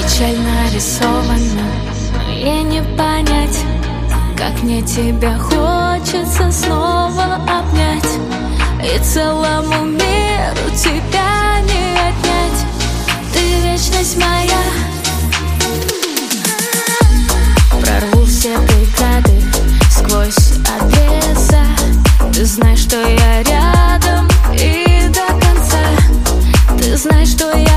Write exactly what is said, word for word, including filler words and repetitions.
Печаль нарисована, но ей не понять, как мне тебя хочется снова обнять. И целому миру тебя не отнять. Ты вечность моя. Прорву все преграды сквозь обреза. Ты знаешь, что я рядом и до конца. Ты знаешь, что я